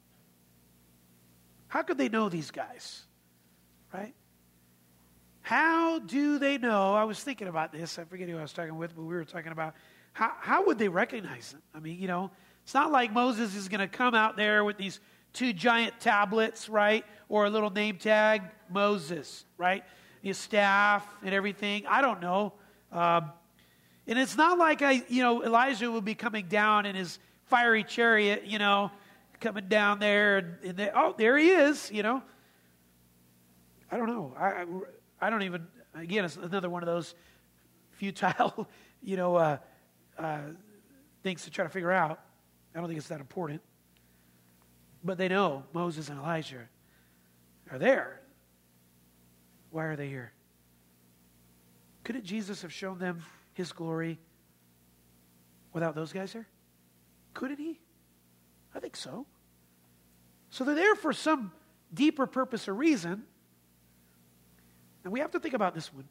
how could they know these guys? Right? How do they know? I was thinking about this. I forget who I was talking with, but we were talking about how, how would they recognize them? I mean, you know, it's not like Moses is going to come out there with these two giant tablets, right? Or a little name tag, Moses, right? His staff and everything. I don't know. Um, and it's not like, I, you know, Elijah will be coming down in his fiery chariot, you know, coming down there. And, and they, oh, there he is, you know. I don't know. I, I, I don't even, again, it's another one of those futile, you know, uh, uh, things to try to figure out. I don't think it's that important. But they know Moses and Elijah are there. Why are they here? Couldn't Jesus have shown them his glory without those guys there? Couldn't he? I think so. So they're there for some deeper purpose or reason. And we have to think about this one.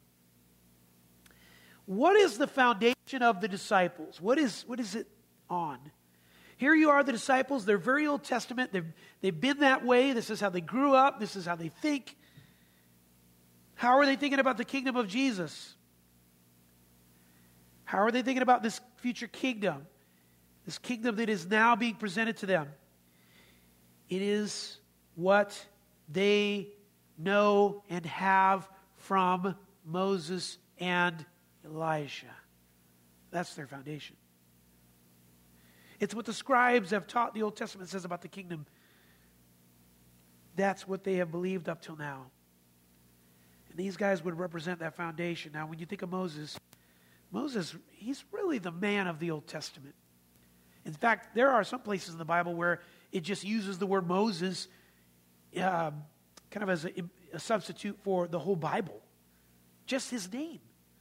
What is the foundation of the disciples? What is, what is it on? Here you are, the disciples. They're very Old Testament. They've, they've been that way. This is how they grew up. This is how they think. How are they thinking about the kingdom of Jesus? How are they thinking about this future kingdom? This kingdom that is now being presented to them. It is what they know and have from Moses and Elijah. That's their foundation. It's what the scribes have taught. The Old Testament says about the kingdom. That's what they have believed up till now. And these guys would represent that foundation. Now, when you think of Moses, Moses, he's really the man of the Old Testament. In fact, there are some places in the Bible where it just uses the word Moses uh, kind of as a, a substitute for the whole Bible. Just his name.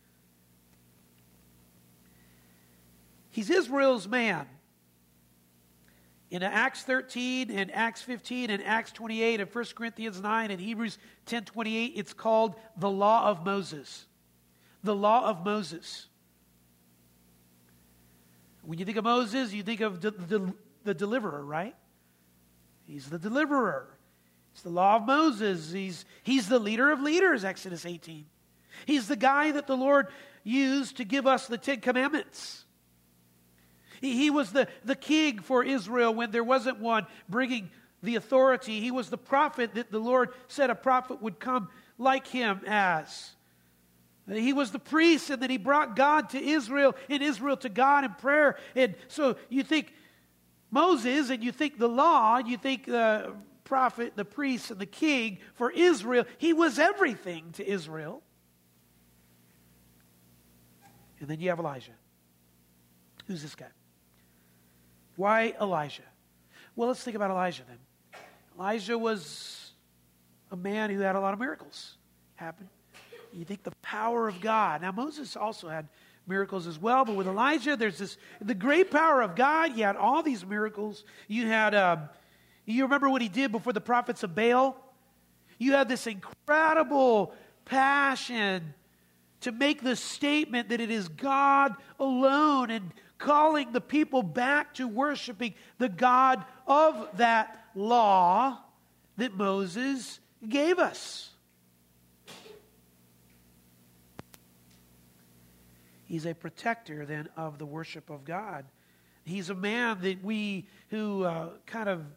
He's Israel's man. In Acts thirteen and Acts fifteen and Acts twenty-eight and First Corinthians nine and Hebrews ten twenty-eight, it's called the law of Moses. The law of Moses. When you think of Moses, you think of the, the, the deliverer, right? He's the deliverer. It's the law of Moses. He's, he's the leader of leaders, Exodus eighteen. He's the guy that the Lord used to give us the Ten Commandments. He, he was the, the king for Israel when there wasn't one bringing the authority. He was the prophet that the Lord said a prophet would come like him as. He was the priest, and then he brought God to Israel, and Israel to God in prayer. And so you think Moses, and you think the law, and you think the prophet, the priest, and the king for Israel. He was everything to Israel. And then you have Elijah. Who's this guy? Why Elijah? Well, let's think about Elijah then. Elijah was a man who had a lot of miracles happen. You think the power of God. Now, Moses also had miracles as well, but with Elijah, there's this, the great power of God. He had all these miracles. You had, um, you remember what he did before the prophets of Baal? You had this incredible passion to make the statement that it is God alone and calling the people back to worshiping the God of that law that Moses gave us. He's a protector, then, of the worship of God. He's a man that we, who uh, kind of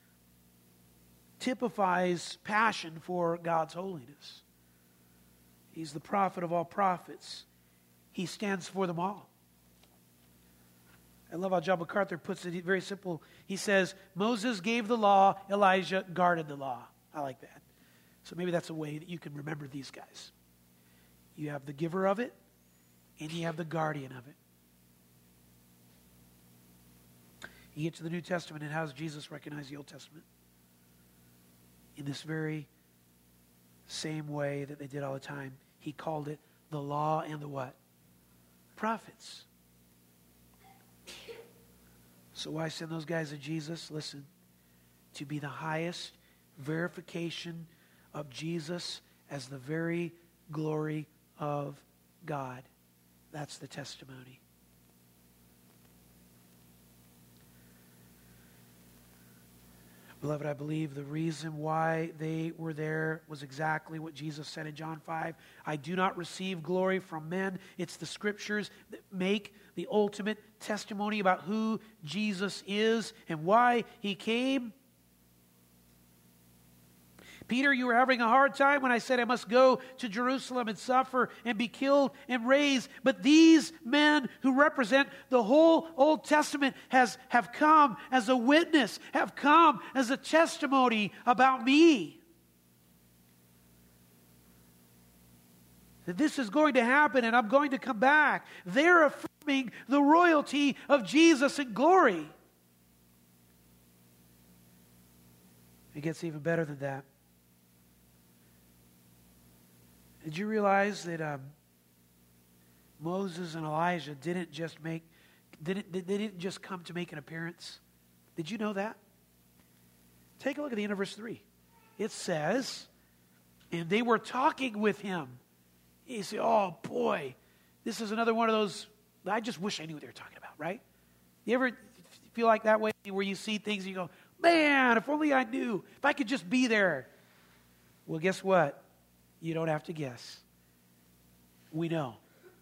typifies passion for God's holiness. He's the prophet of all prophets. He stands for them all. I love how John MacArthur puts it very simple. He says, Moses gave the law, Elijah guarded the law. I like that. So maybe that's a way that you can remember these guys. You have the giver of it, and you have the guardian of it. You get to the New Testament, and how does Jesus recognize the Old Testament? In this very same way that they did all the time. He called it the law and the what? Prophets. So why send those guys to Jesus? Listen, to be the highest verification of Jesus as the very glory of God. That's the testimony. Beloved, I believe the reason why they were there was exactly what Jesus said in John five. I do not receive glory from men. It's the Scriptures that make the ultimate testimony about who Jesus is and why He came. Peter, you were having a hard time when I said I must go to Jerusalem and suffer and be killed and raised. But these men who represent the whole Old Testament has, have come as a witness, have come as a testimony about me. That this is going to happen and I'm going to come back. They're affirming the royalty of Jesus in glory. It gets even better than that. Did you realize that um, Moses and Elijah didn't just make, didn't, they didn't just come to make an appearance? Did you know that? Take a look at the end of verse three. It says, and they were talking with him. You say, oh boy, this is another one of those, I just wish I knew what they were talking about, right? You ever feel like that way where you see things and you go, man, if only I knew, if I could just be there. Well, guess what? You don't have to guess. We know.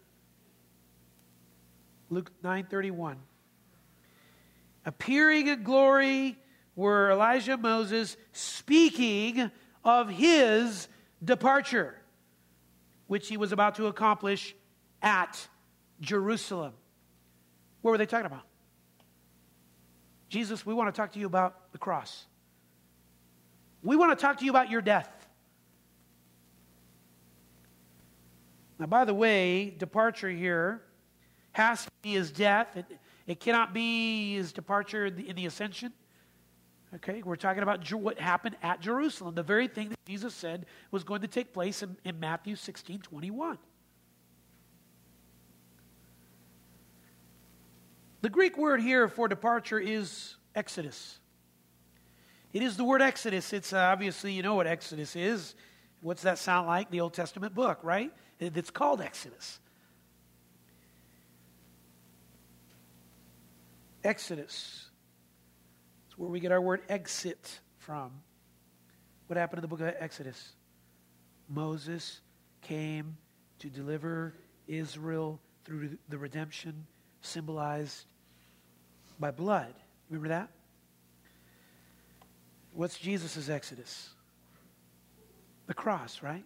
Luke nine thirty-one. Appearing in glory were Elijah and Moses speaking of his departure, which he was about to accomplish at Jerusalem. What were they talking about? Jesus, we want to talk to you about the cross. We want to talk to you about your death. Now, by the way, departure here has to be his death. It, it cannot be his departure in the, in the ascension. Okay, we're talking about Jer- what happened at Jerusalem, the very thing that Jesus said was going to take place in, in Matthew sixteen twenty-one. The Greek word here for departure is exodus. It is the word exodus. It's uh, obviously, you know what exodus is. What's that sound like? The Old Testament book, right? It's called Exodus. Exodus. It's where we get our word exit from. What happened in the book of Exodus? Moses came to deliver Israel through the redemption symbolized by blood. Remember that? What's Jesus' exodus? The cross, right?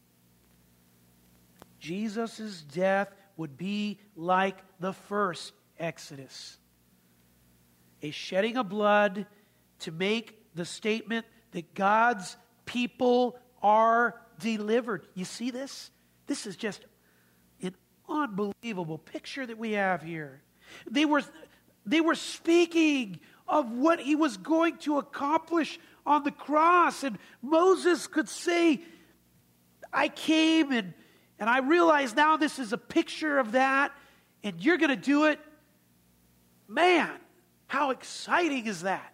Jesus' death would be like the first exodus. A shedding of blood to make the statement that God's people are delivered. You see this? This is just an unbelievable picture that we have here. They were, they were speaking of what he was going to accomplish on the cross. And Moses could say, I came and, and I realize now this is a picture of that, and you're going to do it. Man, how exciting is that?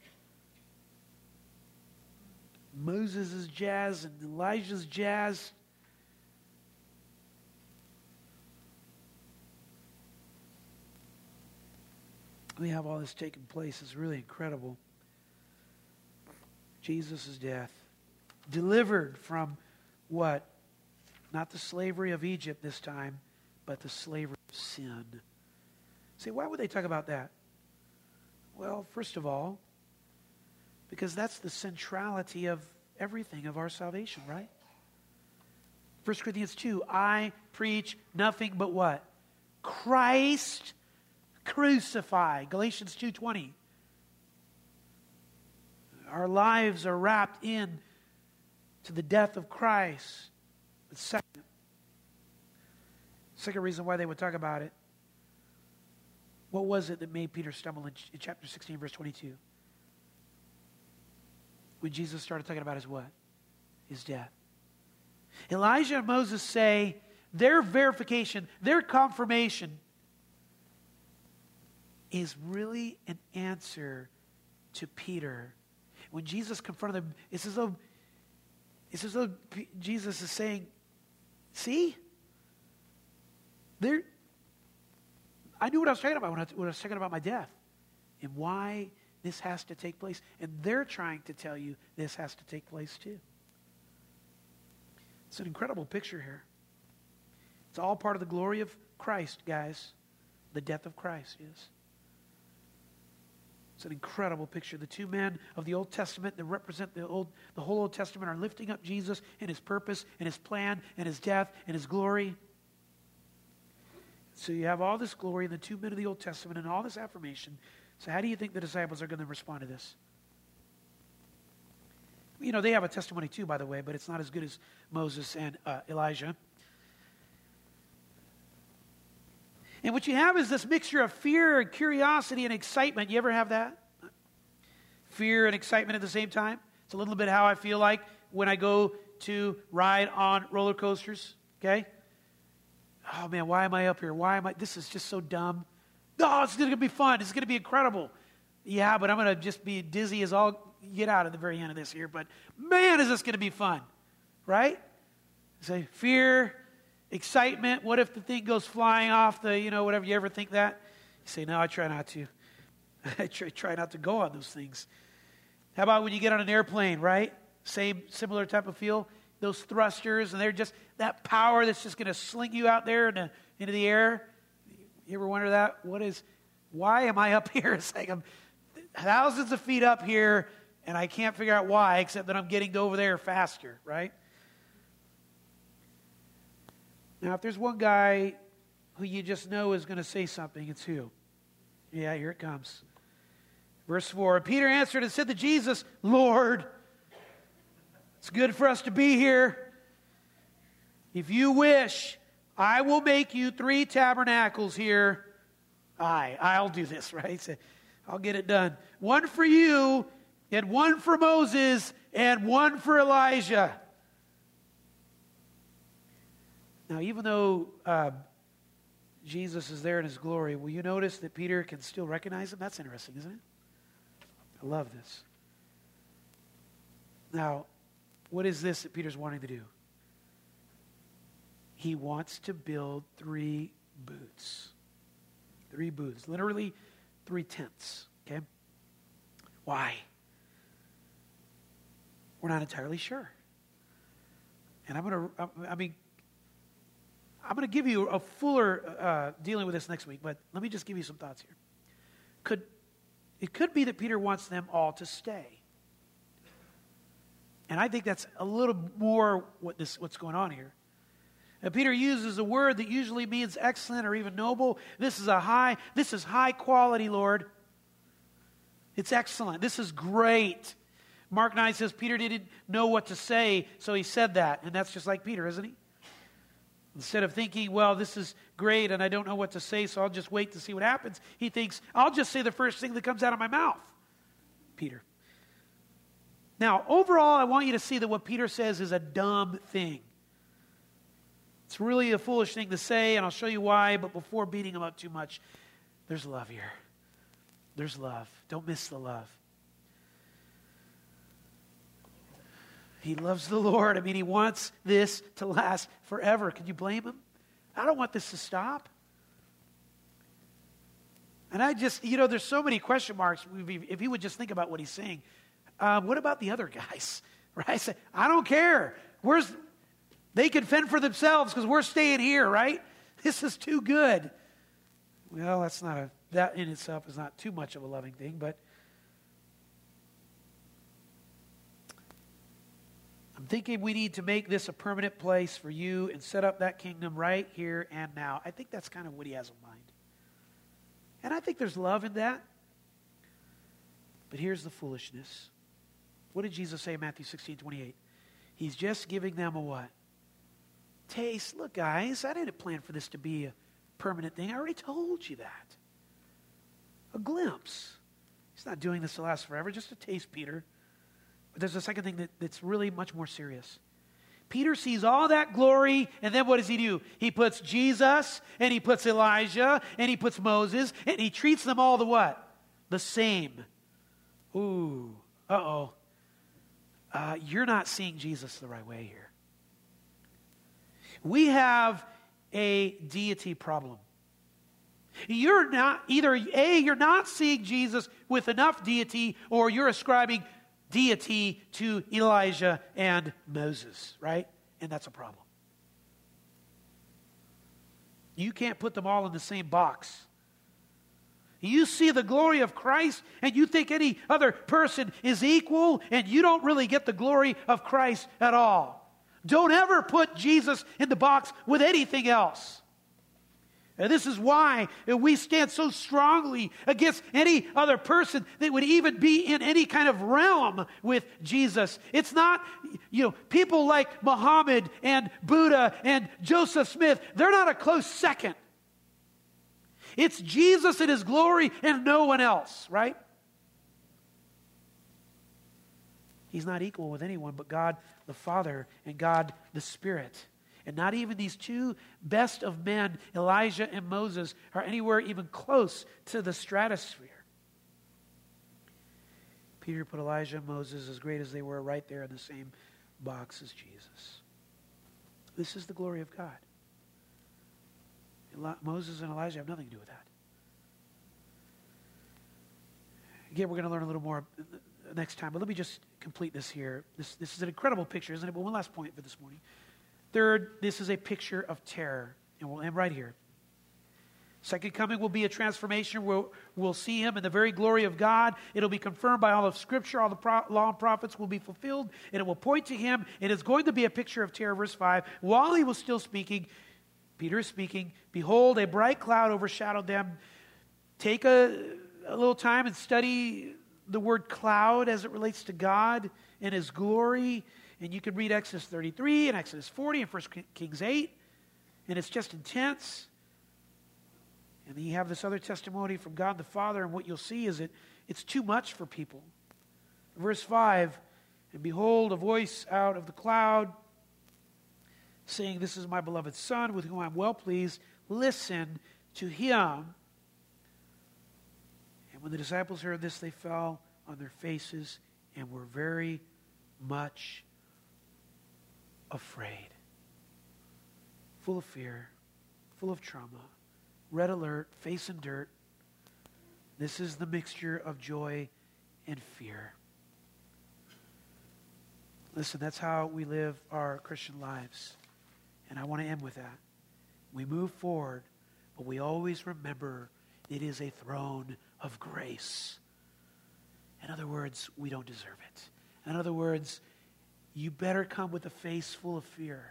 Moses' jazz and Elijah's jazz. We have all this taking place. It's really incredible. Jesus' death. Delivered from what? Not the slavery of Egypt this time, but the slavery of sin. See, why would they talk about that? Well, first of all, because that's the centrality of everything of our salvation, right? First Corinthians two, I preach nothing but what? Christ crucified. Galatians two twenty. Our lives are wrapped in to the death of Christ. The second, second reason why they would talk about it. What was it that made Peter stumble in, in chapter sixteen, verse twenty-two? When Jesus started talking about his what? His death. Elijah and Moses say their verification, their confirmation is really an answer to Peter. When Jesus confronted them, it's as though, it's as though Jesus is saying, see? There, I knew what I was talking about when I, when I was talking about my death and why this has to take place. And they're trying to tell you this has to take place too. It's an incredible picture here. It's all part of the glory of Christ, guys. The death of Christ is. It's an incredible picture. The two men of the Old Testament that represent the old, the whole Old Testament are lifting up Jesus and his purpose and his plan and his death and his glory. So you have all this glory in the two men of the Old Testament and all this affirmation. So how do you think the disciples are going to respond to this? You know, they have a testimony too, by the way, but it's not as good as Moses and uh, Elijah. And what you have is this mixture of fear and curiosity and excitement. You ever have that? Fear and excitement at the same time? It's a little bit how I feel like when I go to ride on roller coasters, okay? Oh man, why am I up here? Why am I? This is just so dumb. No, it's going to be fun. It's going to be incredible. Yeah, but I'm going to just be dizzy as all get out at the very end of this here. But man, is this going to be fun, right? Say fear, excitement. What if the thing goes flying off the, you know, whatever? You ever think that? You say, no, I try not to. I try, try not to go on those things. How about when you get on an airplane, right? Same, similar type of feel. Those thrusters, and they're just that power that's just going to sling you out there into, into the air. You ever wonder that? What is, why am I up here? It's like I'm thousands of feet up here, and I can't figure out why, except that I'm getting over there faster, right? Now, if there's one guy who you just know is going to say something, it's who? Yeah, here it comes. Verse four, Peter answered and said to Jesus, Lord, it's good for us to be here. If you wish, I will make you three tabernacles here. Aye, I'll do this, right? So I'll get it done. One for you, and one for Moses, and one for Elijah. Now, even though uh, Jesus is there in his glory, will you notice that Peter can still recognize him? That's interesting, isn't it? I love this. Now, what is this that Peter's wanting to do? He wants to build three booths. Three booths. Literally, three tents. Okay? Why? We're not entirely sure. And I'm going to, I mean, I'm going to give you a fuller uh, dealing with this next week, but let me just give you some thoughts here. Could It could be that Peter wants them all to stay. And I think that's a little more what this, what's going on here. Now, Peter uses a word that usually means excellent or even noble. This is a high, this is high quality, Lord. It's excellent. This is great. Mark nine says Peter didn't know what to say, so he said that. And that's just like Peter, isn't he? Instead of thinking, well, this is great and I don't know what to say, so I'll just wait to see what happens, he thinks, I'll just say the first thing that comes out of my mouth. Peter. Now, overall, I want you to see that what Peter says is a dumb thing. It's really a foolish thing to say, and I'll show you why, but before beating him up too much, there's love here. There's love. Don't miss the love. He loves the Lord. I mean, he wants this to last forever. Can you blame him? I don't want this to stop. And I just, you know, there's so many question marks. If he would just think about what he's saying. Um, what about the other guys? Right? Say, I don't care. Where's, they can fend for themselves because we're staying here, right? This is too good. Well, that's not a, that in itself is not too much of a loving thing, but I'm thinking we need to make this a permanent place for you and set up that kingdom right here and now. I think that's kind of what he has in mind. And I think there's love in that. But here's the foolishness. What did Jesus say in Matthew sixteen twenty-eight? He's just giving them a what? Taste. Look, guys, I didn't plan for this to be a permanent thing. I already told you that. A glimpse. He's not doing this to last forever. Just a taste, Peter. But there's a second thing that, that's really much more serious. Peter sees all that glory, and then what does he do? He puts Jesus, and he puts Elijah, and he puts Moses, and he treats them all the what? The same. Ooh, uh-oh. Uh, you're not seeing Jesus the right way here. We have a deity problem. You're not, either A, you're not seeing Jesus with enough deity, or you're ascribing deity to Elijah and Moses, right? And that's a problem. You can't put them all in the same box. You see the glory of Christ and you think any other person is equal, and you don't really get the glory of Christ at all. Don't ever put Jesus in the box with anything else. And this is why we stand so strongly against any other person that would even be in any kind of realm with Jesus. It's not, you know, people like Muhammad and Buddha and Joseph Smith. They're not a close second. It's Jesus in his glory and no one else, right? He's not equal with anyone but God the Father and God the Spirit. And not even these two best of men, Elijah and Moses, are anywhere even close to the stratosphere. Peter put Elijah and Moses, as great as they were, right there in the same box as Jesus. This is the glory of God. Eli- Moses and Elijah have nothing to do with that. Again, we're going to learn a little more next time, but let me just complete this here. This, this is an incredible picture, isn't it? But one last point for this morning. Third, this is a picture of terror. And we'll end right here. Second coming will be a transformation. We'll, we'll see him in the very glory of God. It'll be confirmed by all of Scripture. All the pro- law and prophets will be fulfilled. And it will point to him. It is going to be a picture of terror. Verse five. While he was still speaking, Peter is speaking, behold, a bright cloud overshadowed them. Take a, a little time and study the word cloud as it relates to God and his glory. And you can read Exodus thirty-three and Exodus forty and First Kings eight. And it's just intense. And then you have this other testimony from God the Father. And what you'll see is that it's too much for people. Verse five, and behold, a voice out of the cloud saying, this is my beloved Son with whom I'm well pleased. Listen to him. And when the disciples heard this, they fell on their faces and were very much afraid, full of fear, full of trauma, red alert, face in dirt. This is the mixture of joy and fear. Listen, that's how we live our Christian lives. And I want to end with that. We move forward, but we always remember it is a throne of grace. In other words, we don't deserve it. In other words, you better come with a face full of fear.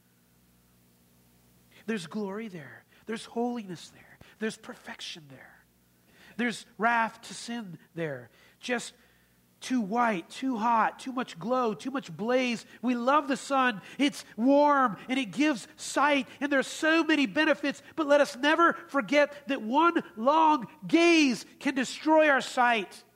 There's glory there. There's holiness there. There's perfection there. There's wrath to sin there. Just too white, too hot, too much glow, too much blaze. We love the sun. It's warm and it gives sight, and there's so many benefits, but let us never forget that one long gaze can destroy our sight.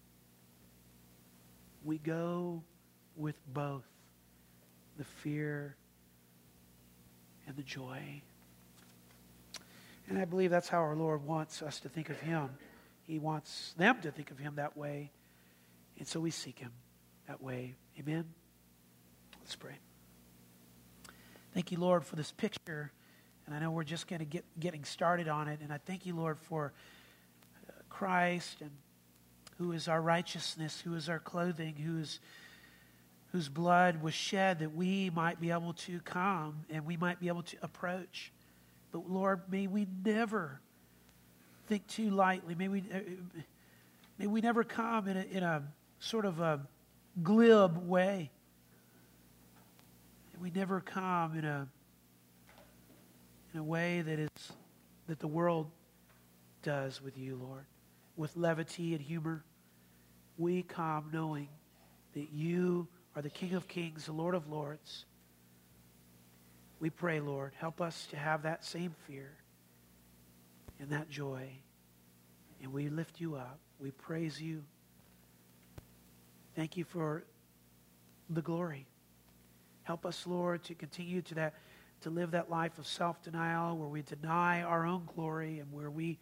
We go with both the fear and the joy. And I believe that's how our Lord wants us to think of him. He wants them to think of him that way. And so we seek him that way. Amen? Let's pray. Thank you, Lord, for this picture. And I know we're just going to get getting started on it. And I thank you, Lord, for Christ, and who is our righteousness, who is our clothing, who is whose blood was shed that we might be able to come and we might be able to approach. But Lord, may we never think too lightly. May we, uh, may we never come in a, in a sort of a glib way. May we never come in a in a way that is that the world does with you, Lord, with levity and humor. We come knowing that you are the King of Kings, the Lord of Lords. We pray, Lord, help us to have that same fear and that joy. And we lift you up. We praise you. Thank you for the glory. Help us, Lord, to continue to that, to live that life of self-denial where we deny our own glory and where we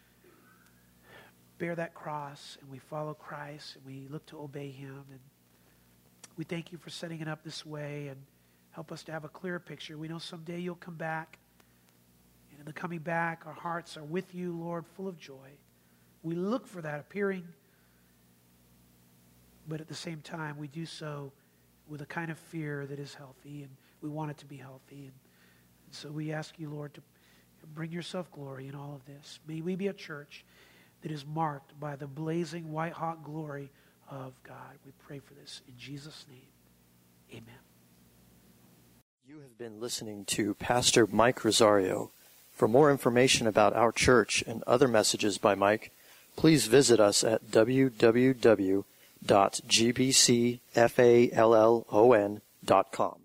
bear that cross and we follow Christ and we look to obey him. And we thank you for setting it up this way, and help us to have a clear picture. We know someday you'll come back. And in the coming back, our hearts are with you, Lord, full of joy. We look for that appearing, but at the same time, we do so with a kind of fear that is healthy, and we want it to be healthy. And, and so we ask you, Lord, to bring yourself glory in all of this. May we be a church that is marked by the blazing, white-hot glory of God. We pray for this in Jesus' name. Amen. You have been listening to Pastor Mike Rosario. For more information about our church and other messages by Mike, please visit us at w w w dot g b c fallon dot com.